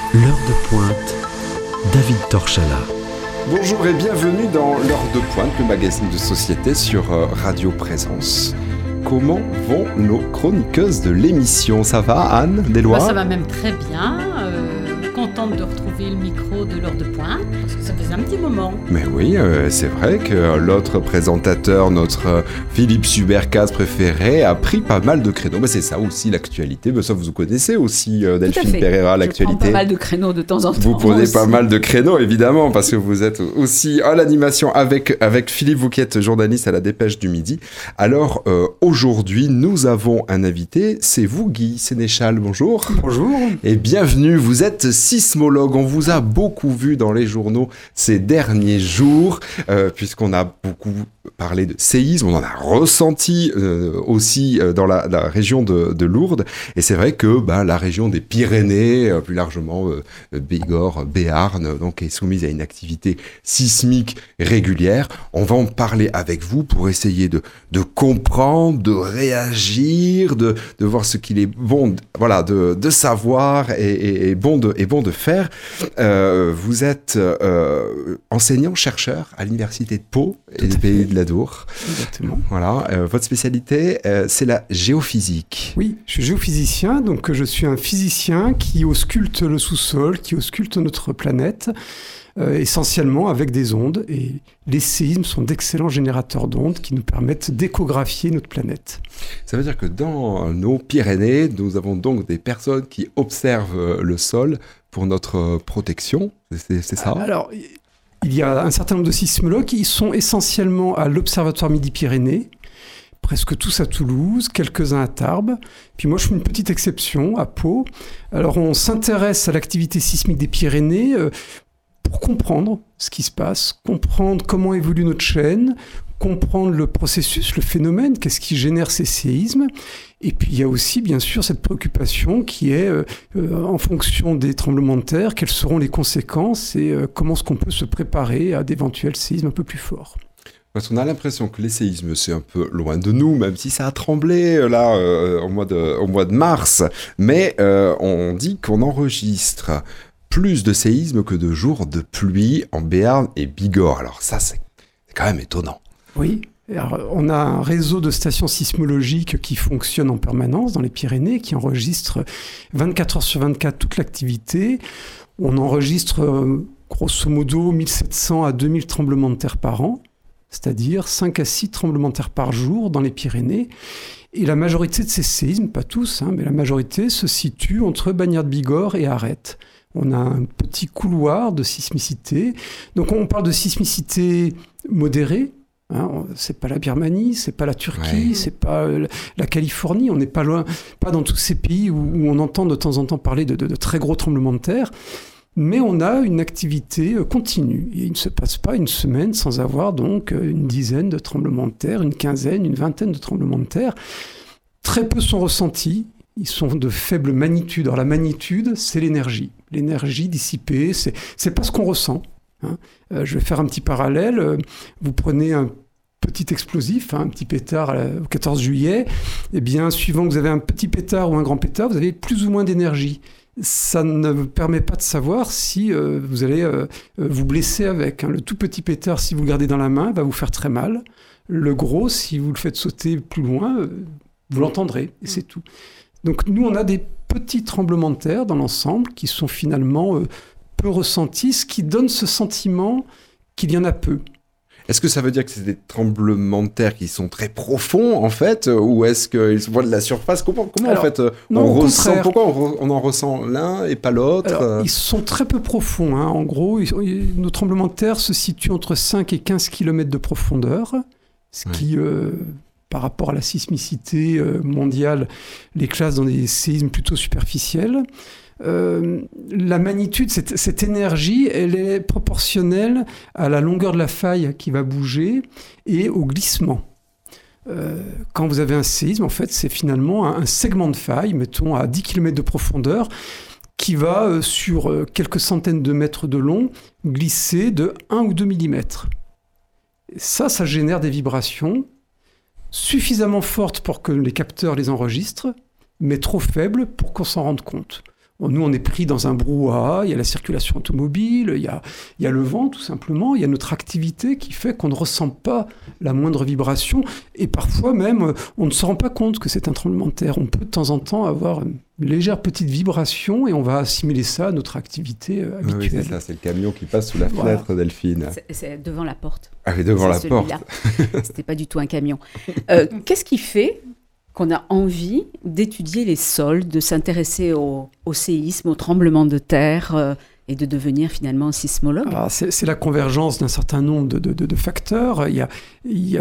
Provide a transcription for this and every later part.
L'heure de pointe, David Torchala. Bonjour et bienvenue dans l'heure de pointe, le magazine de société sur Radio Présence. Comment vont nos chroniqueuses de l'émission? Ça va, Anne Deslois? Ça va même très bien. Contente de retrouver le micro de l'heure de pointe, parce que ça faisait un petit moment. Mais oui, c'est vrai que l'autre présentateur, notre Philippe Subercaz préféré, a pris pas mal de créneaux. Mais c'est ça aussi l'actualité. Mais ça, vous connaissez aussi, Delphine Pereira, l'actualité. Je prends pas mal de créneaux de temps en temps. Vous prenez pas mal de créneaux, évidemment, parce que vous êtes aussi à l'animation avec Philippe, vous qui êtes journaliste à la Dépêche du Midi. Alors, aujourd'hui, nous avons un invité. C'est vous, Guy Sénéchal. Bonjour. Bonjour. Et bienvenue. Vous êtes sismologue. On vous a beaucoup vu dans les journaux ces derniers jours, puisqu'on a beaucoup parlé de séisme. On en a ressenti aussi dans la région de Lourdes. Et c'est vrai que la région des Pyrénées, plus largement Bigorre, Béarn, donc est soumise à une activité sismique régulière. On va en parler avec vous pour essayer de comprendre, de réagir, de voir ce qu'il est bon, de savoir et bon de faire. Vous êtes enseignant-chercheur à l'université de Pau et des Pays de l'Adour. Exactement. Voilà. Votre spécialité, c'est la géophysique. Oui, je suis géophysicien, donc je suis un physicien qui ausculte le sous-sol, qui ausculte notre planète, essentiellement avec des ondes. Et les séismes sont d'excellents générateurs d'ondes qui nous permettent d'échographier notre planète. Ça veut dire que dans nos Pyrénées, nous avons donc des personnes qui observent le sol pour notre protection, c'est ça? Alors, il y a un certain nombre de sismologues qui sont essentiellement à l'Observatoire Midi-Pyrénées, presque tous à Toulouse, quelques-uns à Tarbes. Puis moi, je suis une petite exception à Pau. Alors, on s'intéresse à l'activité sismique des Pyrénées pour comprendre ce qui se passe, comprendre comment évolue notre chaîne, comprendre le processus, le phénomène, qu'est-ce qui génère ces séismes. Et puis il y a aussi bien sûr cette préoccupation qui est en fonction des tremblements de terre, quelles seront les conséquences et comment est-ce qu'on peut se préparer à d'éventuels séismes un peu plus forts. Parce qu'on a l'impression que les séismes, c'est un peu loin de nous, même si ça a tremblé au mois de mars. Mais on dit qu'on enregistre plus de séismes que de jours de pluie en Béarn et Bigorre. Alors ça, c'est quand même étonnant. Oui, alors, on a un réseau de stations sismologiques qui fonctionne en permanence dans les Pyrénées, qui enregistre 24 heures sur 24 toute l'activité. On enregistre grosso modo 1700 à 2000 tremblements de terre par an, c'est-à-dire 5 à 6 tremblements de terre par jour dans les Pyrénées. Et la majorité de ces séismes, pas tous, mais la majorité se situe entre Bagnères-de-Bigorre et Arrête. On a un petit couloir de sismicité. Donc on parle de sismicité modérée. C'est pas la Birmanie, c'est pas la Turquie, c'est pas la Californie. On n'est pas loin, pas dans tous ces pays où on entend de temps en temps parler de très gros tremblements de terre. Mais on a une activité continue. Et il ne se passe pas une semaine sans avoir donc une dizaine de tremblements de terre, une quinzaine, une vingtaine de tremblements de terre. Très peu sont ressentis. Ils sont de faible magnitude. Alors la magnitude, c'est l'énergie. L'énergie dissipée, c'est pas ce qu'on ressent. Je vais faire un petit parallèle. Vous prenez un petit explosif, un petit pétard au 14 juillet. Eh bien, suivant que vous avez un petit pétard ou un grand pétard, vous avez plus ou moins d'énergie. Ça ne vous permet pas de savoir si vous allez vous blesser avec. Le tout petit pétard, si vous le gardez dans la main, va vous faire très mal. Le gros, si vous le faites sauter plus loin, vous l'entendrez, et c'est tout. Donc nous, on a des petits tremblements de terre dans l'ensemble qui sont finalement peu ressentis, ce qui donne ce sentiment qu'il y en a peu. Est-ce que ça veut dire que c'est des tremblements de terre qui sont très profonds, en fait, ou est-ce qu'ils se voient de la surface? Comment alors, en fait, on ressent? Pourquoi on en ressent l'un et pas l'autre? Alors, ils sont très peu profonds. En gros, nos tremblements de terre se situent entre 5 et 15 km de profondeur, ce qui, par rapport à la sismicité mondiale, les classe dans des séismes plutôt superficiels. La magnitude, cette énergie, elle est proportionnelle à la longueur de la faille qui va bouger et au glissement. Quand vous avez un séisme, en fait, c'est finalement un segment de faille, mettons à 10 km de profondeur, qui va, sur quelques centaines de mètres de long, glisser de 1 ou 2 mm. Ça génère des vibrations suffisamment fortes pour que les capteurs les enregistrent, mais trop faibles pour qu'on s'en rende compte. Nous, on est pris dans un brouhaha, il y a la circulation automobile, il y a le vent tout simplement, il y a notre activité qui fait qu'on ne ressent pas la moindre vibration et parfois même on ne se rend pas compte que c'est un tremblement de terre. On peut de temps en temps avoir une légère petite vibration et on va assimiler ça à notre activité habituelle. Oui, c'est ça, c'est le camion qui passe sous la fenêtre, Delphine. C'est devant la porte. Ah oui, devant la porte. C'était pas du tout un camion. Qu'est-ce qui fait qu'on a envie d'étudier les sols, de s'intéresser au séisme, au tremblement de terre et de devenir finalement sismologue? Alors, c'est la convergence d'un certain nombre de facteurs. Il y a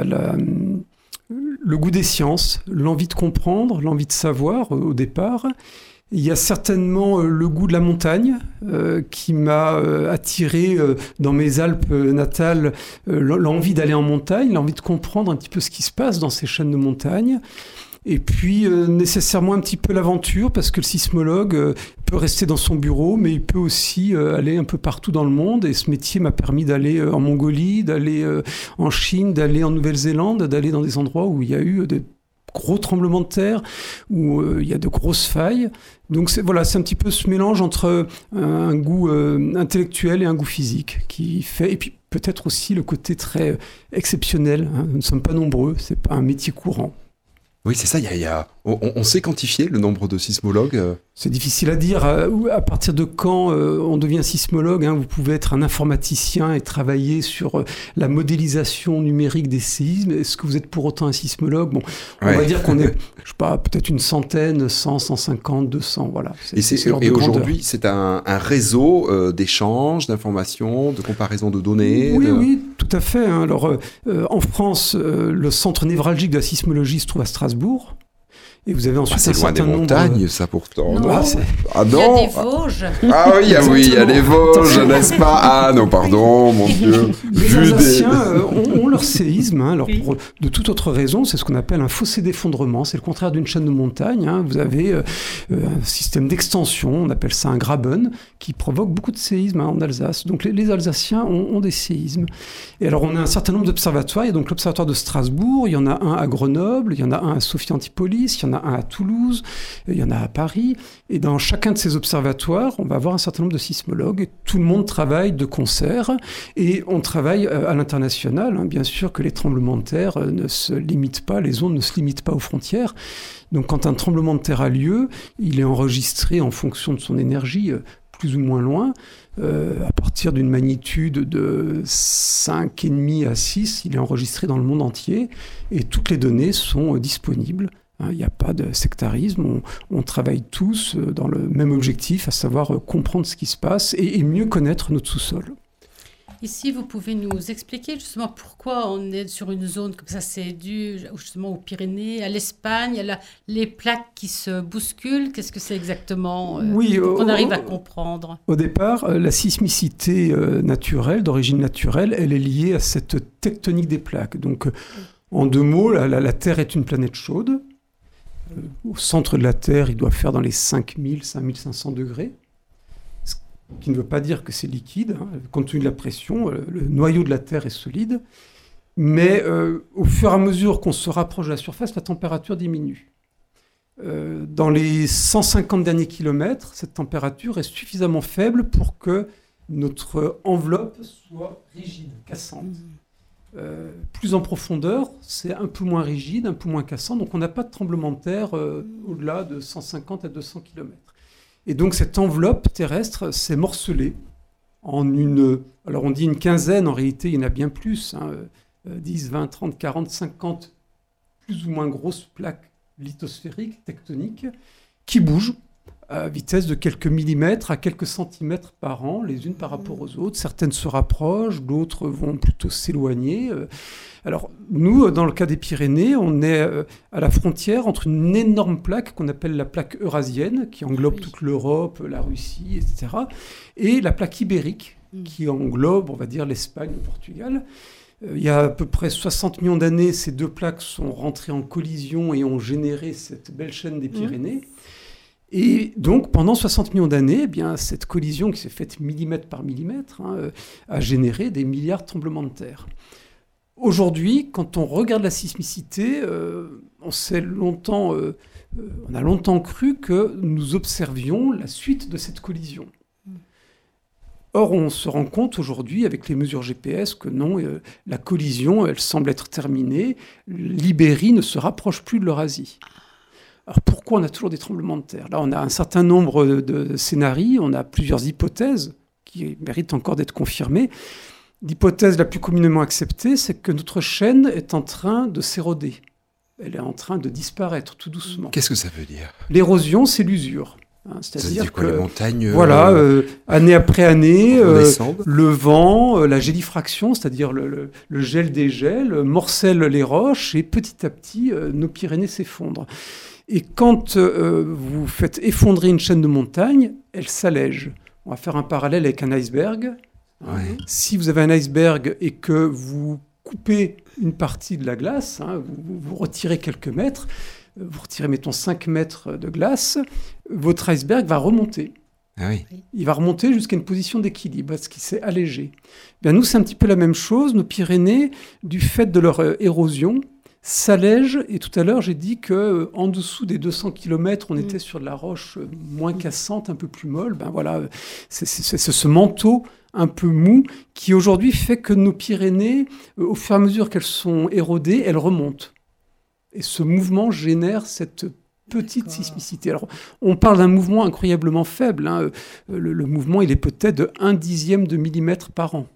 le goût des sciences, l'envie de comprendre, l'envie de savoir au départ. Il y a certainement le goût de la montagne qui m'a attiré dans mes Alpes natales, l'envie d'aller en montagne, l'envie de comprendre un petit peu ce qui se passe dans ces chaînes de montagne. Et puis nécessairement un petit peu l'aventure, parce que le sismologue peut rester dans son bureau, mais il peut aussi aller un peu partout dans le monde. Et ce métier m'a permis d'aller en Mongolie, d'aller en Chine, d'aller en Nouvelle-Zélande, d'aller dans des endroits où il y a eu des gros tremblements de terre, où il y a de grosses failles. Donc c'est un petit peu ce mélange entre un goût intellectuel et un goût physique qui fait... Et puis peut-être aussi le côté très exceptionnel. Nous ne sommes pas nombreux, c'est pas un métier courant. Oui, c'est ça, on sait quantifier le nombre de sismologues. C'est difficile à dire. À partir de quand on devient sismologue, vous pouvez être un informaticien et travailler sur la modélisation numérique des séismes. Est-ce que vous êtes pour autant un sismologue? Bon, on va dire qu'on est, je sais pas, peut-être une centaine, 100, 150, 200, voilà. Et aujourd'hui, c'est un réseau d'échanges, d'informations, de comparaison de données. Oui, tout à fait. Alors, en France, le centre névralgique de la sismologie se trouve à Strasbourg. Et vous avez ensuite c'est loin des montagnes, ça, pourtant. Non. Non. Il y a des Vosges. Ah oui, il y a les Vosges, n'est-ce pas? Ah non, pardon, mon Dieu. Les Alsaciens ont leur séisme. Alors pour de toute autre raison, c'est ce qu'on appelle un fossé d'effondrement. C'est le contraire d'une chaîne de montagne. Vous avez un système d'extension, on appelle ça un graben, qui provoque beaucoup de séismes en Alsace. Donc les Alsaciens ont des séismes. Et alors on a un certain nombre d'observatoires. Il y a donc l'observatoire de Strasbourg, il y en a un à Grenoble, il y en a un à Sophie-Antipolis, il y en a un à Toulouse, il y en a à Paris. Et dans chacun de ces observatoires, on va avoir un certain nombre de sismologues. Et tout le monde travaille de concert. Et on travaille à l'international. Bien sûr que les tremblements de terre ne se limitent pas, les ondes ne se limitent pas aux frontières. Donc quand un tremblement de terre a lieu, il est enregistré en fonction de son énergie, plus ou moins loin. À partir d'une magnitude de 5,5 à 6, il est enregistré dans le monde entier. Et toutes les données sont disponibles. Il n'y a pas de sectarisme, on travaille tous dans le même objectif, à savoir comprendre ce qui se passe et mieux connaître notre sous-sol. Ici, vous pouvez nous expliquer justement pourquoi on est sur une zone comme ça. C'est dû justement aux Pyrénées, à l'Espagne, les plaques qui se bousculent. Qu'est-ce que c'est exactement qu'on arrive à comprendre? Au départ, la sismicité naturelle, d'origine naturelle, elle est liée à cette tectonique des plaques. Donc, en deux mots, la Terre est une planète chaude. Au centre de la Terre, il doit faire dans les 5000, 5500 degrés. Ce qui ne veut pas dire que c'est liquide. Compte tenu de la pression, le noyau de la Terre est solide. Mais au fur et à mesure qu'on se rapproche de la surface, la température diminue. Dans les 150 derniers kilomètres, cette température est suffisamment faible pour que notre enveloppe soit rigide, cassante. Plus en profondeur, c'est un peu moins rigide, un peu moins cassant, donc on n'a pas de tremblement de terre au-delà de 150 à 200 km. Et donc cette enveloppe terrestre s'est morcelée en alors on dit une quinzaine, en réalité il y en a bien plus, 10, 20, 30, 40, 50 plus ou moins grosses plaques lithosphériques, tectoniques, qui bougent à vitesse de quelques millimètres à quelques centimètres par an, les unes par rapport aux autres. Certaines se rapprochent, d'autres vont plutôt s'éloigner. Alors, nous, dans le cas des Pyrénées, on est à la frontière entre une énorme plaque qu'on appelle la plaque eurasienne, qui englobe toute l'Europe, la Russie, etc., et la plaque ibérique, qui englobe, on va dire, l'Espagne, le Portugal. Il y a à peu près 60 millions d'années, ces deux plaques sont rentrées en collision et ont généré cette belle chaîne des Pyrénées. Et donc, pendant 60 millions d'années, cette collision qui s'est faite millimètre par millimètre a généré des milliards de tremblements de terre. Aujourd'hui, quand on regarde la sismicité, on s'est longtemps on a longtemps cru que nous observions la suite de cette collision. Or, on se rend compte aujourd'hui, avec les mesures GPS, que non, la collision, elle semble être terminée. L'Ibérie ne se rapproche plus de l'Eurasie. Alors, pourquoi on a toujours des tremblements de terre ? Là, on a un certain nombre de scénarios, on a plusieurs hypothèses qui méritent encore d'être confirmées. L'hypothèse la plus communément acceptée, c'est que notre chaîne est en train de s'éroder. Elle est en train de disparaître tout doucement. Qu'est-ce que ça veut dire ? L'érosion, c'est l'usure. C'est-à-dire que les montagnes, année après année, redescendent. Le vent, la gélifraction, c'est-à-dire le gel des gels, morcelle les roches et petit à petit, nos Pyrénées s'effondrent. Et quand vous faites effondrer une chaîne de montagnes, elle s'allège. On va faire un parallèle avec un iceberg. Ouais. Si vous avez un iceberg et que vous coupez une partie de la glace, vous retirez quelques mètres, vous retirez, mettons, 5 mètres de glace, votre iceberg va remonter. Ah oui. Il va remonter jusqu'à une position d'équilibre, parce qu'il s'est allégé. Bien, nous, c'est un petit peu la même chose. Nos Pyrénées, du fait de leur érosion, s'allègent. Et tout à l'heure, j'ai dit qu'en dessous des 200 km, on était sur de la roche moins cassante, un peu plus molle. Ben voilà, c'est ce manteau un peu mou qui, aujourd'hui, fait que nos Pyrénées, au fur et à mesure qu'elles sont érodées, elles remontent. Et ce mouvement génère cette petite sismicité. Alors, on parle d'un mouvement incroyablement faible. Le mouvement, il est peut-être de 1/10 de millimètre par an.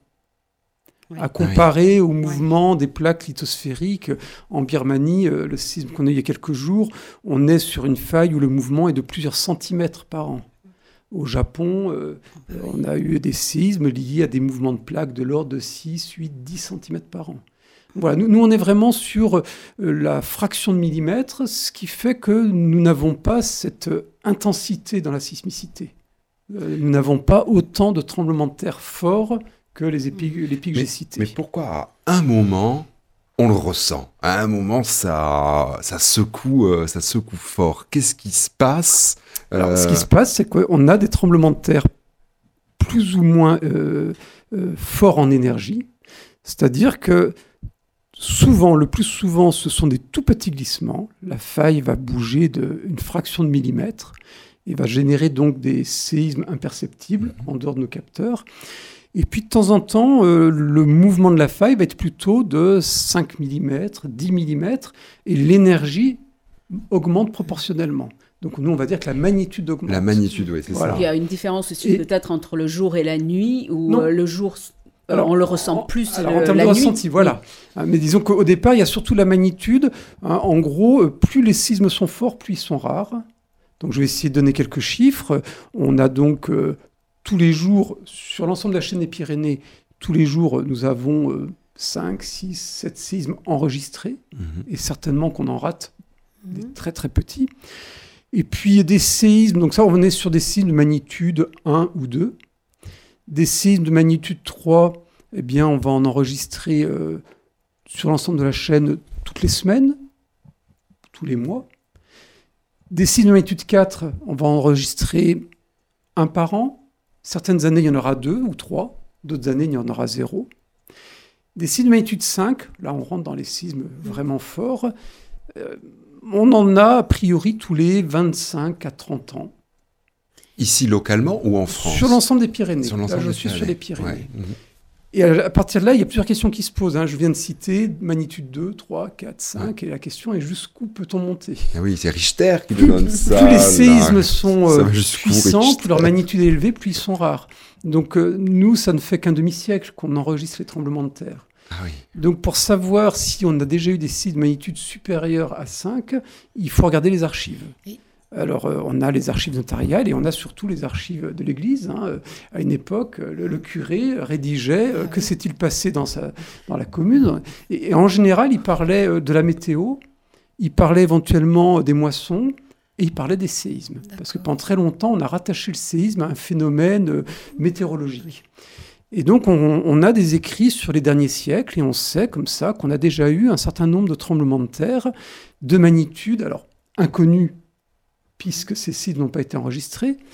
Oui. À comparer au mouvement des plaques lithosphériques en Birmanie, le séisme qu'on a eu il y a quelques jours, on est sur une faille où le mouvement est de plusieurs centimètres par an. Au Japon, on a eu des séismes liés à des mouvements de plaques de l'ordre de 6, 8, 10 centimètres par an. Voilà, nous, on est vraiment sur la fraction de millimètre, ce qui fait que nous n'avons pas cette intensité dans la sismicité. Nous n'avons pas autant de tremblements de terre forts que les pics que j'ai cités. Mais pourquoi à un moment, on le ressent ? À un moment, ça secoue fort. Qu'est-ce qui se passe ? Alors, ce qui se passe, c'est qu'on a des tremblements de terre plus ou moins forts en énergie. C'est-à-dire que le plus souvent, ce sont des tout petits glissements. La faille va bouger d'une fraction de millimètre et va générer donc des séismes imperceptibles en dehors de nos capteurs. Et puis, de temps en temps, le mouvement de la faille va être plutôt de 5 mm, 10 mm, et l'énergie augmente proportionnellement. Donc, nous, on va dire que la magnitude augmente. La magnitude, oui, c'est Voilà. ça. Il y a une différence aussi peut-être entre le jour et la nuit, où le jour, on le ressent plus alors, en termes la de nuit. ressenti, voilà. Mais disons qu'au départ, il y a surtout la magnitude. En gros, plus les séismes sont forts, plus ils sont rares. Donc, je vais essayer de donner quelques chiffres. On a donc... tous les jours, sur l'ensemble de la chaîne des Pyrénées, tous les jours, nous avons 5, 6, 7 séismes enregistrés, et certainement qu'on en rate des très très petits. Et puis des séismes, donc ça on est sur des séismes de magnitude 1 ou 2. Des séismes de magnitude 3, eh bien on va en enregistrer sur l'ensemble de la chaîne toutes les semaines, tous les mois. Des séismes de magnitude 4, on va enregistrer un par an. Certaines années, il y en aura 2 ou 3. D'autres années, il y en aura 0. Des séismes de magnitude 5, là, on rentre dans les séismes vraiment forts. On en a, a priori, tous les 25 à 30 ans. Ici, localement ou en France ? Sur l'ensemble des Pyrénées. Sur l'ensemble là, je des suis sur les Pyrénées. Ouais. Et à partir de là, il y a plusieurs questions qui se posent. Je viens de citer magnitude 2, 3, 4, 5. Et la question est jusqu'où peut-on monter ? Ah oui, c'est Richter qui nous donne ça. Plus les là. séismes sont Ça va jusqu'où, puissants, Richter ? plus leur magnitude est élevée, plus ils sont rares. Donc nous, ça ne fait qu'un demi-siècle qu'on enregistre les tremblements de terre. Ah oui. Donc pour savoir si on a déjà eu des séismes de magnitude supérieure à 5, il faut regarder les archives. Oui. Alors on a les archives notariales et on a surtout les archives de l'Église. À une époque, le curé rédigeait que s'est-il passé dans la commune. Et en général, il parlait de la météo, il parlait éventuellement des moissons, et il parlait des séismes. D'accord. Parce que pendant très longtemps, on a rattaché le séisme à un phénomène météorologique. Et donc, on a des écrits sur les derniers siècles, et on sait comme ça qu'on a déjà eu un certain nombre de tremblements de terre de magnitude, alors inconnue, puisque ces séismes n'ont pas été enregistrés,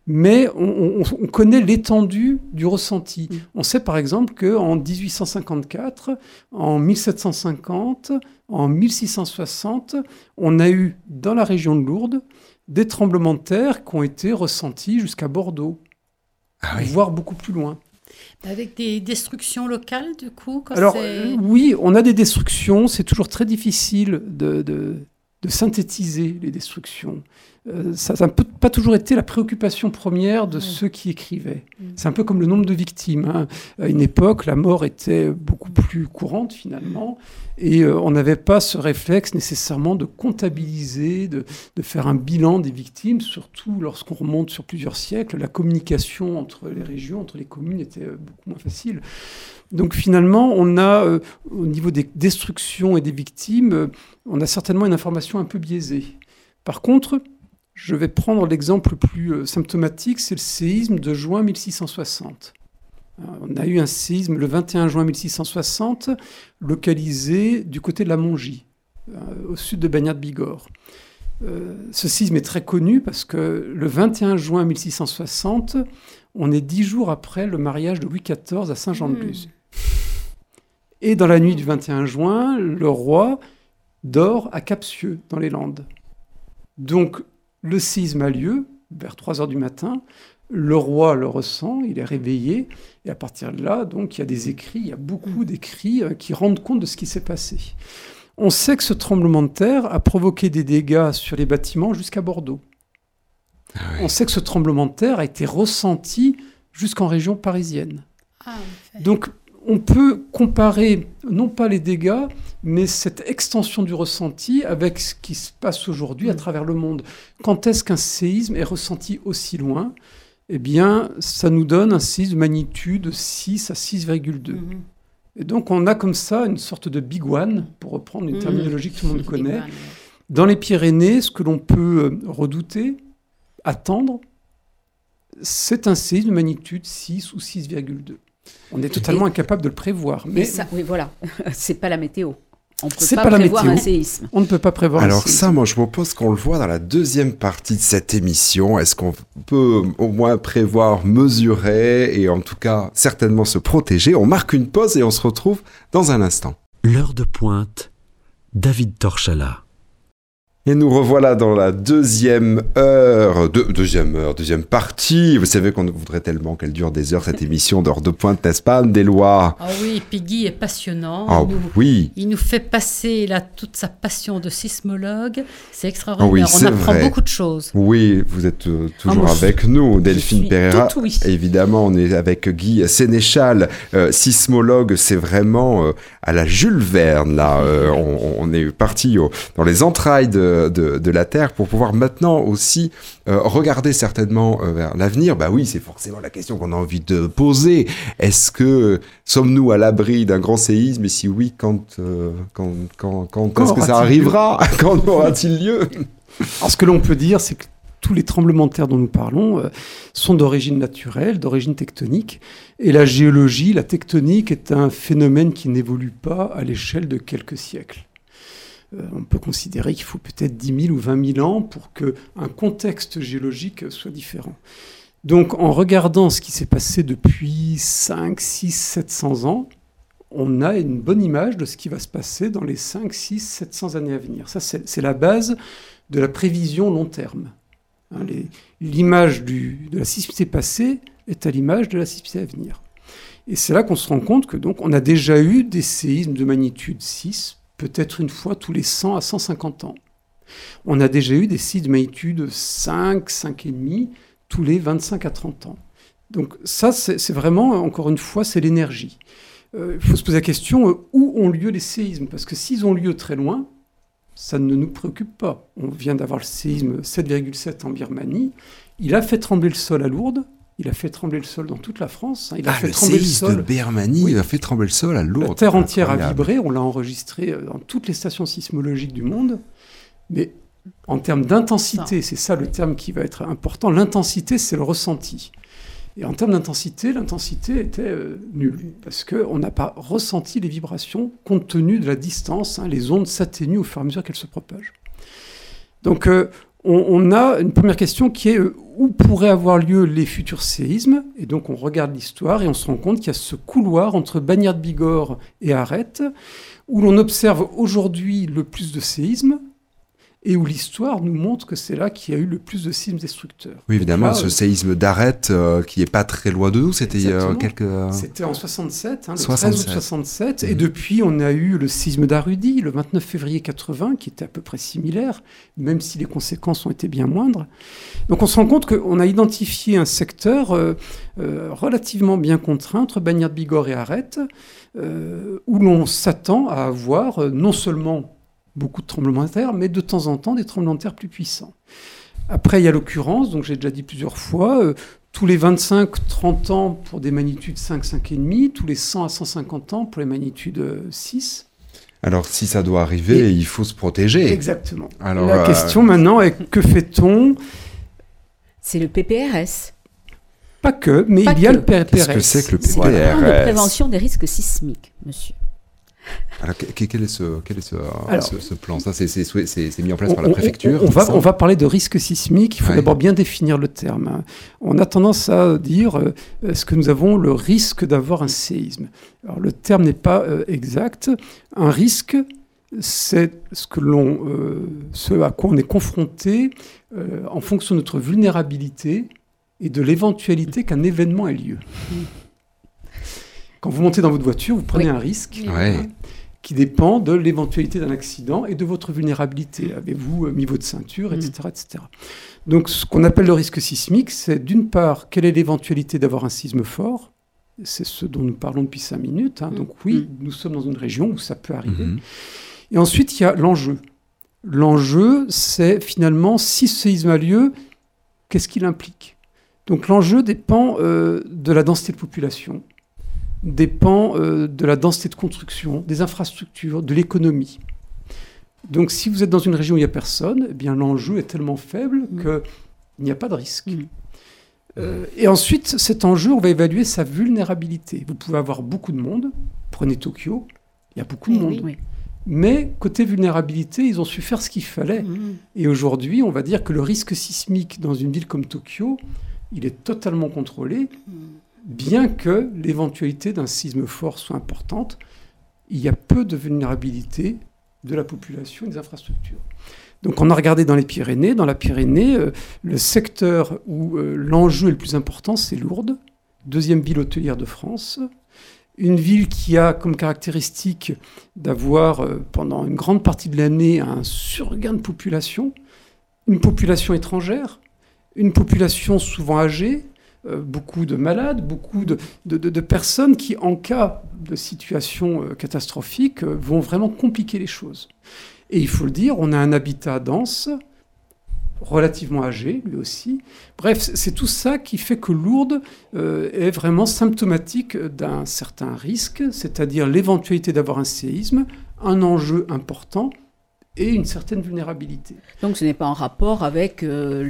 mais on connaît l'étendue du ressenti. On sait par exemple qu'en 1854, en 1750, en 1660, on a eu dans la région de Lourdes des tremblements de terre qui ont été ressentis jusqu'à Bordeaux, voire beaucoup plus loin. Avec des destructions locales, du coup Alors, oui, on a des destructions. C'est toujours très difficile de synthétiser les destructions. Ça n'a pas toujours été la préoccupation première de ceux qui écrivaient. C'est un peu comme le nombre de victimes, hein. À une époque, la mort était beaucoup plus courante, finalement, et on n'avait pas ce réflexe nécessairement de comptabiliser, de faire un bilan des victimes, surtout lorsqu'on remonte sur plusieurs siècles. La communication entre les régions, entre les communes était beaucoup moins facile. Donc finalement, on a, au niveau des destructions et des victimes, on a certainement une information un peu biaisée. Par contre, je vais prendre l'exemple le plus symptomatique, c'est le séisme de juin 1660. On a eu un séisme le 21 juin 1660, localisé du côté de la Mongie, au sud de Bagnères-de-Bigorre. Ce séisme est très connu parce que le 21 juin 1660, on est 10 jours après le mariage de Louis XIV à Saint-Jean-de-Luz. Et dans la nuit du 21 juin, le roi dort à Capsieux, dans les Landes. Donc, le séisme a lieu vers 3 heures du matin. Le roi le ressent, il est réveillé. Et à partir de là, donc, il y a des écrits, il y a beaucoup d'écrits qui rendent compte de ce qui s'est passé. On sait que ce tremblement de terre a provoqué des dégâts sur les bâtiments jusqu'à Bordeaux. On sait que ce tremblement de terre a été ressenti jusqu'en région parisienne. Donc, on peut comparer, non pas les dégâts, mais cette extension du ressenti avec ce qui se passe aujourd'hui à travers le monde. Quand est-ce qu'un séisme est ressenti aussi loin ? Eh bien, ça nous donne un séisme de magnitude 6 à 6,2. Et donc, on a comme ça une sorte de big one, pour reprendre une terminologie que tout le monde connaît. Dans les Pyrénées, ce que l'on peut redouter, attendre, c'est un séisme de magnitude 6 ou 6,2. On est totalement incapable de le prévoir. Mais ça, oui, voilà, c'est pas la météo. On ne peut c'est pas pas prévoir la un météo. séisme. On ne peut pas prévoir Alors un séisme. ça, moi, je propose qu'on le voit dans la deuxième partie de cette émission. Est-ce qu'on peut au moins prévoir, mesurer et en tout cas certainement se protéger ? On marque une pause et on se retrouve dans un instant. L'heure de pointe, David Torchalla. Et nous revoilà dans la deuxième partie. Vous savez qu'on voudrait tellement qu'elle dure des heures, cette émission d'heure de pointe, n'est-ce pas, Anne-Deslois ? Ah oui, Peggy est passionnant. Ah oui. Il nous fait passer là toute sa passion de sismologue. C'est extraordinaire. Oui, on c'est apprend vrai. beaucoup de choses. Oui, vous êtes toujours moi, avec nous, Delphine suis Pereira. tout oui. Évidemment, on est avec Guy Sénéchal, sismologue. C'est vraiment à la Jules Verne, là. On est parti dans les entrailles de la Terre pour pouvoir maintenant aussi regarder certainement vers l'avenir. Bah oui, c'est forcément la question qu'on a envie de poser. Est-ce que sommes-nous à l'abri d'un grand séisme ? Et si oui, quand est-ce que ça arrivera ? Quand aura-t-il lieu ? Alors, ce que l'on peut dire, c'est que tous les tremblements de terre dont nous parlons sont d'origine naturelle, d'origine tectonique. Et la géologie, la tectonique, est un phénomène qui n'évolue pas à l'échelle de quelques siècles. On peut considérer qu'il faut peut-être 10 000 ou 20 000 ans pour qu'un contexte géologique soit différent. Donc, en regardant ce qui s'est passé depuis 5, 6, 700 ans, on a une bonne image de ce qui va se passer dans les 5, 6, 700 années à venir. Ça, c'est la base de la prévision long terme. L'image de la sismicité passée est à l'image de la sismicité à venir. Et c'est là qu'on se rend compte que donc, on a déjà eu des séismes de magnitude 6, peut-être une fois tous les 100 à 150 ans. On a déjà eu des séismes de magnitude 5, 5,5, tous les 25 à 30 ans. Donc ça, c'est vraiment, encore une fois, c'est l'énergie. Il faut se poser la question, où ont lieu les séismes ? Parce que s'ils ont lieu très loin, ça ne nous préoccupe pas. On vient d'avoir le séisme 7,7 en Birmanie. Il a fait trembler le sol à Lourdes. Il a fait trembler le sol dans toute la France. Il a fait le trembler le séisme sol. de Birmanie a fait trembler le sol à Lourdes. La terre entière a Incroyable. vibré. On l'a enregistré dans toutes les stations sismologiques du monde. Mais en termes d'intensité, c'est ça le terme qui va être important. L'intensité, c'est le ressenti. Et en termes d'intensité, l'intensité était nulle. Parce qu'on n'a pas ressenti les vibrations compte tenu de la distance. Les ondes s'atténuent au fur et à mesure qu'elles se propagent. Donc, on a une première question qui est où pourraient avoir lieu les futurs séismes. Et donc on regarde l'histoire et on se rend compte qu'il y a ce couloir entre Bagnères-de-Bigorre et Arête, où l'on observe aujourd'hui le plus de séismes, et où l'histoire nous montre que c'est là qu'il y a eu le plus de séismes destructeurs. Oui, évidemment, là, ce séisme d'Arête, qui est pas très loin de nous, c'était quelques... C'était en 67, le 13 67. août 67, et depuis on a eu le séisme d'Arudi, le 29 février 80, qui était à peu près similaire, même si les conséquences ont été bien moindres. Donc on se rend compte qu'on a identifié un secteur relativement bien contraint entre Bagnères-de-Bigorre et Arête, où l'on s'attend à avoir non seulement beaucoup de tremblements de terre, mais de temps en temps des tremblements de terre plus puissants. Après, il y a l'occurrence, donc j'ai déjà dit plusieurs fois, tous les 25-30 ans pour des magnitudes 5, 5,5, tous les 100 à 150 ans pour les magnitudes 6. Alors, si ça doit arriver, il faut se protéger. Exactement. Alors, la question maintenant est, que fait-on ? C'est le PPRS. Pas que, mais il y a le PPRS. Qu'est-ce que c'est que le C'est le plan de PPRS ? prévention des risques sismiques, monsieur. Alors, quel est Alors, ce plan ? Ça, c'est mis en place par la préfecture. On va parler de risque sismique. Il faut d'abord bien définir le terme. On a tendance à dire est-ce que nous avons le risque d'avoir un séisme ? Alors, le terme n'est pas exact. Un risque, c'est ce à quoi on est confronté en fonction de notre vulnérabilité et de l'éventualité qu'un événement ait lieu. Quand vous montez dans votre voiture, vous prenez un risque qui dépend de l'éventualité d'un accident et de votre vulnérabilité. Avez-vous mis votre ceinture, etc., etc. Donc, ce qu'on appelle le risque sismique, c'est d'une part, quelle est l'éventualité d'avoir un séisme fort ? C'est ce dont nous parlons depuis 5 minutes. Donc oui, nous sommes dans une région où ça peut arriver. Et ensuite, il y a l'enjeu. L'enjeu, c'est finalement, si ce séisme a lieu, qu'est-ce qu'il implique ? Donc l'enjeu dépend de la densité de population, dépend de la densité de construction, des infrastructures, de l'économie. Donc si vous êtes dans une région où il n'y a personne, eh bien l'enjeu est tellement faible qu'il n'y a pas de risque. Et ensuite, cet enjeu, on va évaluer sa vulnérabilité. Vous pouvez avoir beaucoup de monde. Prenez Tokyo, il y a beaucoup de monde. Mais côté vulnérabilité, ils ont su faire ce qu'il fallait. Et aujourd'hui, on va dire que le risque sismique dans une ville comme Tokyo, il est totalement contrôlé. Bien que l'éventualité d'un séisme fort soit importante, il y a peu de vulnérabilité de la population et des infrastructures. Donc on a regardé dans les Pyrénées. Dans la Pyrénées, le secteur où l'enjeu est le plus important, c'est Lourdes, deuxième ville hôtelière de France. Une ville qui a comme caractéristique d'avoir, pendant une grande partie de l'année, un surgain de population, une population étrangère, une population souvent âgée, beaucoup de malades, beaucoup de personnes qui, en cas de situation catastrophique, vont vraiment compliquer les choses. Et il faut le dire, on a un habitat dense, relativement âgé, lui aussi. Bref, c'est tout ça qui fait que Lourdes est vraiment symptomatique d'un certain risque, c'est-à-dire l'éventualité d'avoir un séisme, un enjeu important et une certaine vulnérabilité. Donc ce n'est pas en rapport avec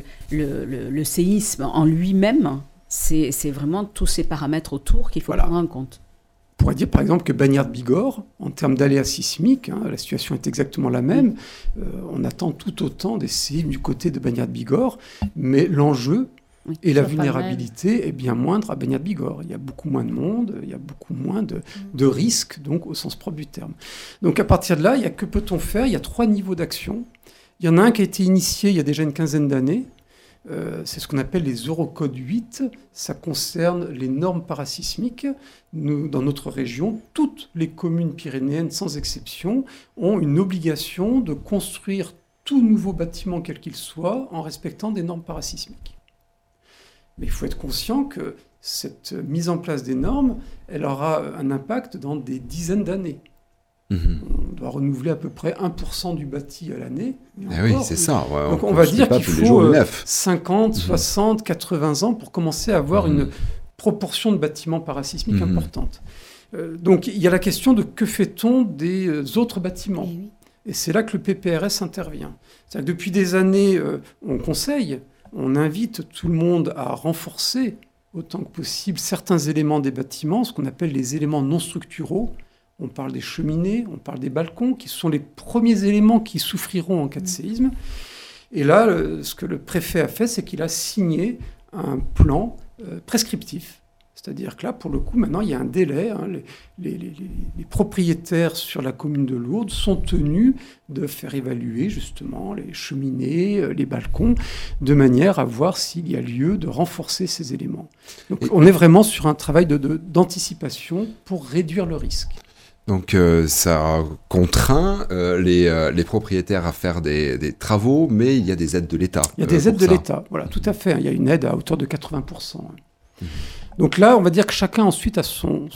le séisme en lui-même. C'est vraiment tous ces paramètres autour qu'il faut prendre en compte. On pourrait dire par exemple que Bagnères-de-Bigorre, en termes d'aléas sismiques, la situation est exactement la même. On attend tout autant des séismes du côté de Bagnères-de-Bigorre, mais l'enjeu et la vulnérabilité est bien moindre à Bagnères-de-Bigorre. Il y a beaucoup moins de monde, il y a beaucoup moins de risques, donc au sens propre du terme. Donc à partir de là, que peut-on faire ? Il y a 3 niveaux d'action. Il y en a un qui a été initié il y a déjà une quinzaine d'années. C'est ce qu'on appelle les Eurocode 8. Ça concerne les normes parasismiques. Nous, dans notre région, toutes les communes pyrénéennes, sans exception, ont une obligation de construire tout nouveau bâtiment, quel qu'il soit, en respectant des normes parasismiques. Mais il faut être conscient que cette mise en place des normes, elle aura un impact dans des dizaines d'années. On doit renouveler à peu près 1% du bâti à l'année. Oui, c'est ça. Ouais, donc on va dire qu'il faut 50, 60, 80 ans pour commencer à avoir une proportion de bâtiments parasismiques importante. Donc il y a la question de que fait-on des autres bâtiments. Et c'est là que le PPRS intervient. C'est-à-dire que depuis des années, on conseille, on invite tout le monde à renforcer autant que possible certains éléments des bâtiments, ce qu'on appelle les éléments non structuraux. On parle des cheminées, on parle des balcons, qui sont les premiers éléments qui souffriront en cas de séisme. Et là, ce que le préfet a fait, c'est qu'il a signé un plan prescriptif. C'est-à-dire que là, pour le coup, maintenant, il y a un délai. Les propriétaires sur la commune de Lourdes sont tenus de faire évaluer justement les cheminées, les balcons, de manière à voir s'il y a lieu de renforcer ces éléments. Donc, on est vraiment sur un travail d'anticipation pour réduire le risque. Donc ça contraint les propriétaires à faire des travaux, mais il y a des aides de l'État. Il y a des aides de l'État, voilà, tout à fait. Il y a une aide à hauteur de 80%. Donc là, on va dire que chacun ensuite a son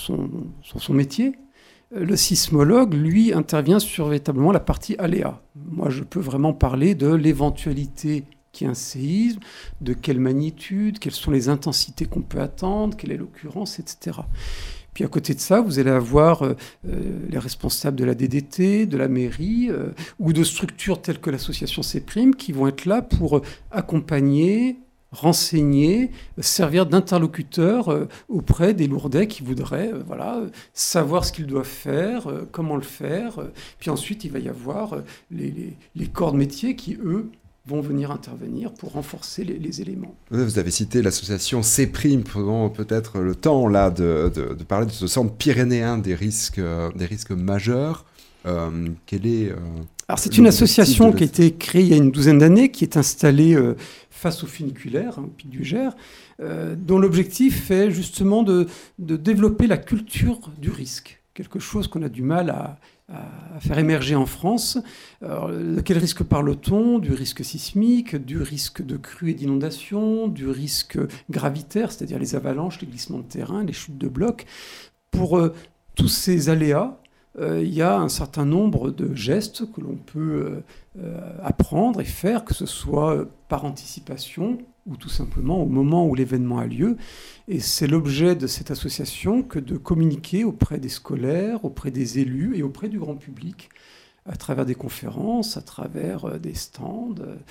métier. Le sismologue, lui, intervient sur véritablement la partie aléa. Moi, je peux vraiment parler de l'éventualité qu'il y ait un séisme, de quelle magnitude, quelles sont les intensités qu'on peut attendre, quelle est l'occurrence, etc. Puis à côté de ça, vous allez avoir les responsables de la DDT, de la mairie, ou de structures telles que l'association C-Prime, qui vont être là pour accompagner, renseigner, servir d'interlocuteur auprès des Lourdais qui voudraient savoir ce qu'ils doivent faire, comment le faire. Puis ensuite, il va y avoir les corps de métier qui, eux, vont venir intervenir pour renforcer les éléments. Vous avez cité l'association C-Prime, prenons peut-être le temps là de parler de ce centre pyrénéen des risques majeurs. Quel est Alors c'est une association qui a été créée il y a une douzaine d'années, qui est installée face au funiculaire, au Pic du Gers, dont l'objectif est justement de développer la culture du risque, quelque chose qu'on a du mal à faire émerger en France. Alors, de quel risque parle-t-on ? Du risque sismique, du risque de crue et d'inondation, du risque gravitaire, c'est-à-dire les avalanches, les glissements de terrain, les chutes de blocs. Pour tous ces aléas, il y a un certain nombre de gestes que l'on peut apprendre et faire, que ce soit par anticipation ou tout simplement au moment où l'événement a lieu. Et c'est l'objet de cette association que de communiquer auprès des scolaires, auprès des élus et auprès du grand public, à travers des conférences, à travers des stands.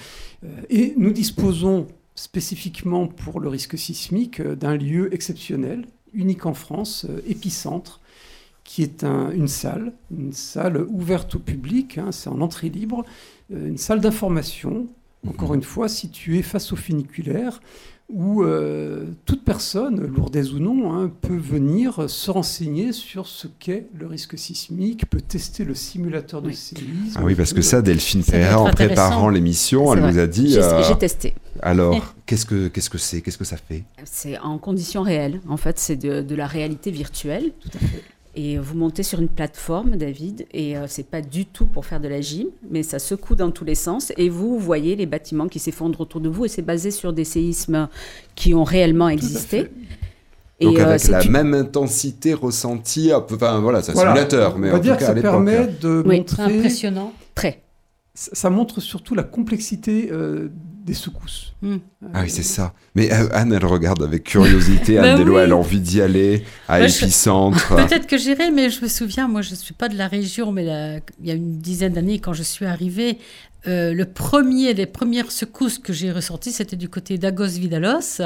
Et nous disposons spécifiquement pour le risque sismique d'un lieu exceptionnel, unique en France, épicentre, qui est une salle ouverte au public, c'est en entrée libre, une salle d'information, encore une fois située face au funiculaire, où toute personne, lourdaise ou non, peut venir se renseigner sur ce qu'est le risque sismique, peut tester le simulateur de séisme. Ah oui, parce que ça, Delphine Pereira, en préparant l'émission, elle nous a dit... J'ai testé. Alors, qu'est-ce que c'est ? Qu'est-ce que ça fait ? C'est en conditions réelles. En fait, c'est de la réalité virtuelle. Tout à fait. Et vous montez sur une plateforme, David, et c'est pas du tout pour faire de la gym, mais ça secoue dans tous les sens, et vous voyez les bâtiments qui s'effondrent autour de vous, et c'est basé sur des séismes qui ont réellement existé. Et donc avec la même intensité ressentie, enfin voilà, c'est un simulateur, mais on va en dire tout cas que à ça l'époque. permet de montrer... C'est impressionnant. Très. Ça montre surtout la complexité des secousses. Ah oui, c'est ça. Mais Anne, elle regarde avec curiosité. Anne Dello, elle a envie d'y aller à Épicentre. Peut-être que j'irai, mais je me souviens, moi, je ne suis pas de la région, mais il y a une dizaine d'années, quand je suis arrivée, les premières secousses que j'ai ressenties, c'était du côté d'Agos-Vidalos.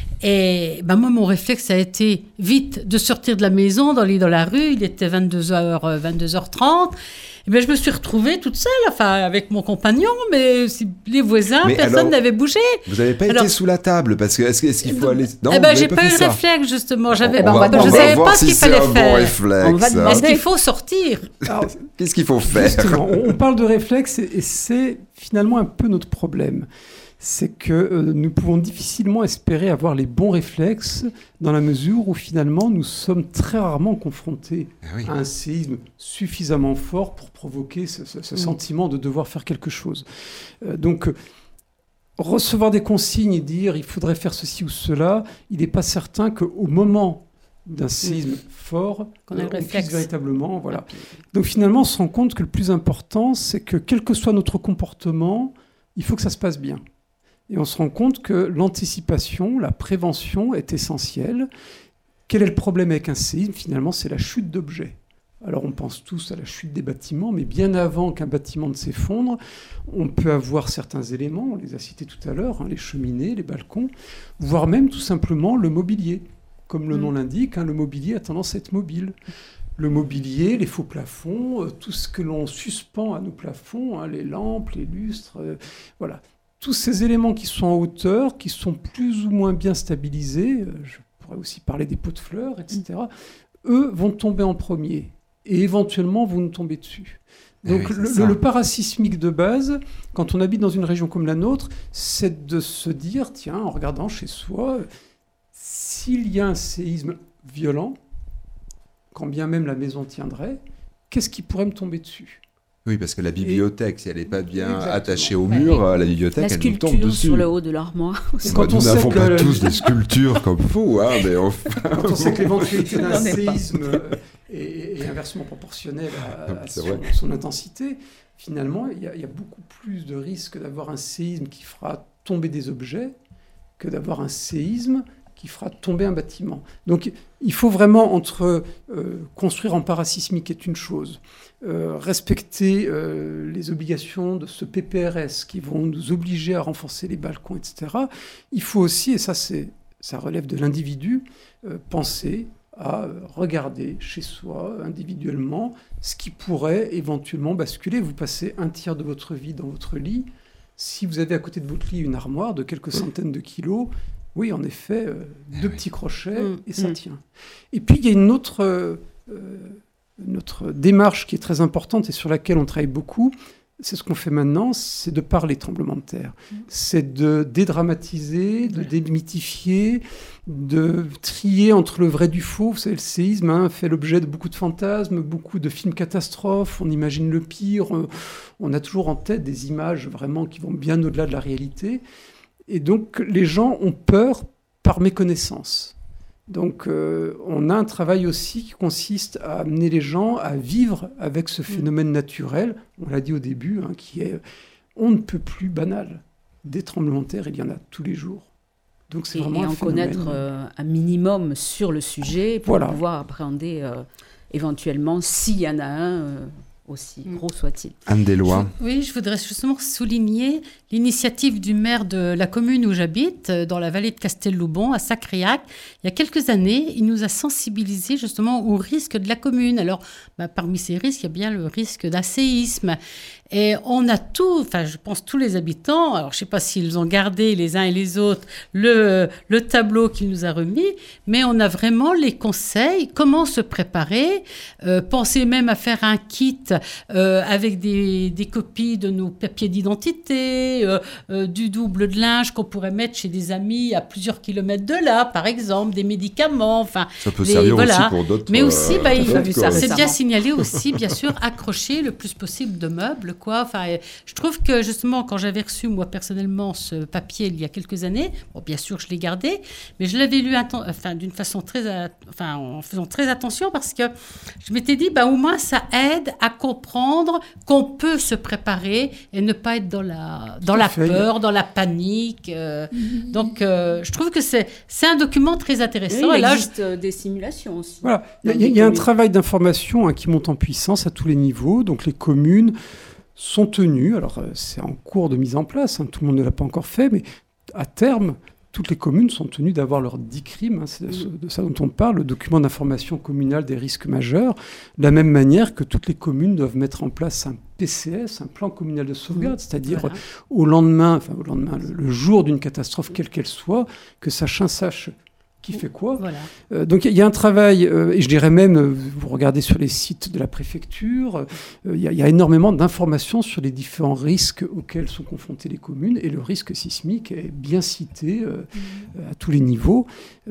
Et moi, mon réflexe a été vite de sortir de la maison, d'aller dans la rue. Il était 22h30. Et bien, je me suis retrouvée toute seule, avec mon compagnon, mais les voisins, personne n'avait bougé. Vous n'avez pas été sous la table, parce que est-ce qu'il faut aller... Non, j'ai pas eu le réflexe, justement. Je ne savais pas ce qu'il fallait faire. Réflexe, Est-ce qu'il faut sortir ? Alors, qu'est-ce qu'il faut faire ? Justement, on parle de réflexe, et c'est finalement un peu notre problème. C'est que nous pouvons difficilement espérer avoir les bons réflexes dans la mesure où finalement nous sommes très rarement confrontés à un séisme suffisamment fort pour provoquer ce sentiment de devoir faire quelque chose. Donc recevoir des consignes et dire il faudrait faire ceci ou cela, il n'est pas certain qu'au moment d'un séisme fort, on puisse véritablement... Voilà. Donc finalement on se rend compte que le plus important c'est que quel que soit notre comportement, il faut que ça se passe bien. Et on se rend compte que l'anticipation, la prévention est essentielle. Quel est le problème avec un séisme ? Finalement, c'est la chute d'objets. Alors, on pense tous à la chute des bâtiments, mais bien avant qu'un bâtiment ne s'effondre, on peut avoir certains éléments, on les a cités tout à l'heure, les cheminées, les balcons, voire même tout simplement le mobilier. Comme le nom l'indique, le mobilier a tendance à être mobile. le mobilier, les faux plafonds, tout ce que l'on suspend à nos plafonds, les lampes, les lustres, voilà. Tous ces éléments qui sont en hauteur, qui sont plus ou moins bien stabilisés, je pourrais aussi parler des pots de fleurs, etc., eux vont tomber en premier et éventuellement vont nous tomber dessus. Donc le parasismique de base, quand on habite dans une région comme la nôtre, c'est de se dire, tiens, en regardant chez soi, s'il y a un séisme violent, quand bien même la maison tiendrait, qu'est-ce qui pourrait me tomber dessus ? Oui, parce que la bibliothèque, si elle n'est pas bien Exactement. attachée au mur, la bibliothèque, elle nous tombe sculpture dessus. sur le haut de l'armoire. Quand on nous sait n'avons que pas tous des sculptures comme fous, hein, mais Quand on sait que l'éventualité d'un J'en ai pas. séisme est inversement proportionnelle à C'est vrai. son intensité, finalement, il y a beaucoup plus de risques d'avoir un séisme qui fera tomber des objets que d'avoir un séisme qui fera tomber un bâtiment. Donc, il faut vraiment, entre construire en parasismique est une chose, respecter les obligations de ce PPRS qui vont nous obliger à renforcer les balcons, etc. Il faut aussi, et ça relève de l'individu, penser à regarder chez soi, individuellement, ce qui pourrait éventuellement basculer. Vous passez un tiers de votre vie dans votre lit. Si vous avez à côté de votre lit une armoire de quelques centaines de kilos, oui, en effet, deux petits crochets et ça tient. Et puis, il y a une autre démarche qui est très importante et sur laquelle on travaille beaucoup. C'est ce qu'on fait maintenant, c'est de parler tremblement de terre. C'est de dédramatiser, de démythifier, de trier entre le vrai et du faux. Vous savez, le séisme fait l'objet de beaucoup de fantasmes, beaucoup de films catastrophes. On imagine le pire. On a toujours en tête des images vraiment qui vont bien au-delà de la réalité. Et donc, les gens ont peur par méconnaissance. Donc, on a un travail aussi qui consiste à amener les gens à vivre avec ce phénomène naturel, on l'a dit au début, qui est on ne peut plus banal. Des tremblements de terre, il y en a tous les jours. Donc, c'est vraiment et un en phénomène. connaître un minimum sur le sujet pour pouvoir appréhender éventuellement s'il y en a un, aussi gros soit-il. Anne Deslois. Oui, je voudrais justement souligner l'initiative du maire de la commune où j'habite, dans la vallée de Castelloubon, à Sacréac. Il y a quelques années, il nous a sensibilisés justement aux risques de la commune. Alors, parmi ces risques, il y a bien le risque d'un séisme. Et on a je pense tous les habitants, alors je ne sais pas s'ils ont gardé les uns et les autres le tableau qu'il nous a remis, mais on a vraiment les conseils, comment se préparer, penser même à faire un kit avec des copies de nos papiers d'identité, du double de linge qu'on pourrait mettre chez des amis à plusieurs kilomètres de là, par exemple, des médicaments. Enfin, ça peut servir aussi pour d'autres. Mais aussi, c'est bien récemment. signalé aussi, bien sûr, accrocher le plus possible de meubles, quoi. Enfin, je trouve que justement, quand j'avais reçu moi personnellement ce papier il y a quelques années, bon, bien sûr, je l'ai gardé, mais je l'avais lu d'une façon en faisant très attention parce que je m'étais dit, au moins, ça aide à comprendre qu'on peut se préparer et ne pas être dans la peur, dans la panique. Donc, je trouve que c'est un document très intéressant. Oui, il existe des simulations aussi. Voilà. Il y a un travail d'information qui monte en puissance à tous les niveaux. Donc, les communes sont tenues, alors c'est en cours de mise en place, tout le monde ne l'a pas encore fait, mais à terme, toutes les communes sont tenues d'avoir leur DICRIM, c'est de ça dont on parle, le document d'information communal des risques majeurs, de la même manière que toutes les communes doivent mettre en place un PCS, un plan communal de sauvegarde, c'est-à-dire au lendemain, le jour d'une catastrophe, quelle qu'elle soit, que chacun sache qui fait quoi. Voilà. Donc il y a un travail, et je dirais même, vous regardez sur les sites de la préfecture, il y a énormément d'informations sur les différents risques auxquels sont confrontées les communes, et le risque sismique est bien cité à tous les niveaux.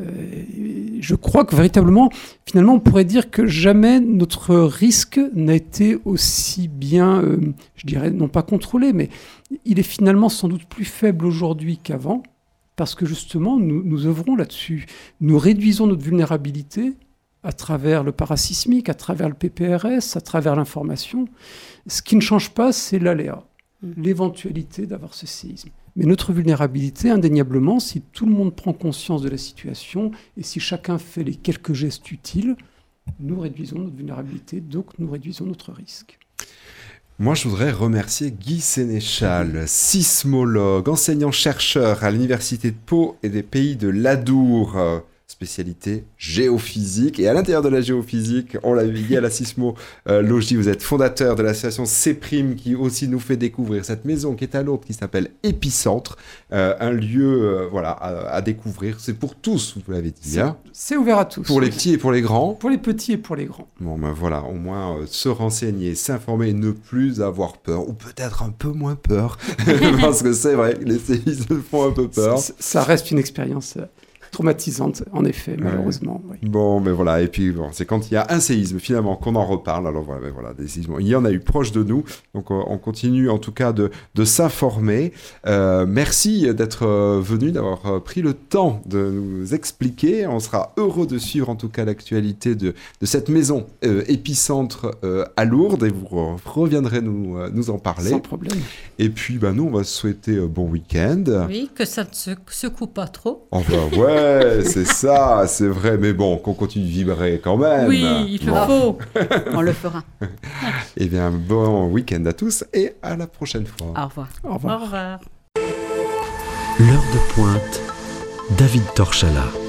Je crois que véritablement, finalement, on pourrait dire que jamais notre risque n'a été aussi bien, je dirais, non pas contrôlé, mais il est finalement sans doute plus faible aujourd'hui qu'avant. Parce que justement, nous œuvrons là-dessus. Nous réduisons notre vulnérabilité à travers le parasismique, à travers le PPRS, à travers l'information. Ce qui ne change pas, c'est l'aléa, l'éventualité d'avoir ce séisme. Mais notre vulnérabilité, indéniablement, si tout le monde prend conscience de la situation et si chacun fait les quelques gestes utiles, nous réduisons notre vulnérabilité, donc nous réduisons notre risque. Moi, je voudrais remercier Guy Sénéchal, sismologue, enseignant-chercheur à l'Université de Pau et des Pays de l'Adour, spécialité géophysique. Et à l'intérieur de la géophysique, on l'a vu, il y a la sismologie. Vous êtes fondateur de l'association C-Prime qui aussi nous fait découvrir cette maison qui est à Lourdes, qui s'appelle Épicentre. Un lieu à découvrir. C'est pour tous, vous l'avez dit. C'est ouvert à tous. Pour les petits et pour les grands. Pour les petits et pour les granants. Bon, ben voilà, au moins se renseigner, s'informer, ne plus avoir peur, ou peut-être un peu moins peur, parce que c'est vrai, les séismes font un peu peur. Ça reste une expérience traumatisante, en effet, malheureusement. Oui. Bon, mais voilà, et puis bon, c'est quand il y a un séisme, finalement, qu'on en reparle. Alors voilà, des séismes, il y en a eu proche de nous, donc on continue en tout cas de s'informer. Merci d'être venu, d'avoir pris le temps de nous expliquer. On sera heureux de suivre en tout cas l'actualité de cette maison Épicentre à Lourdes, et vous reviendrez nous en parler. Sans problème. Et puis, nous, on va se souhaiter bon week-end. Oui, que ça ne se secoue pas trop. Enfin, ouais, c'est ça, c'est vrai, mais bon, qu'on continue de vibrer quand même. Oui, il faut. On le fera. Eh bien, bon week-end à tous et à la prochaine fois. Au revoir. Au revoir. Au revoir. L'heure de pointe, David Torchala.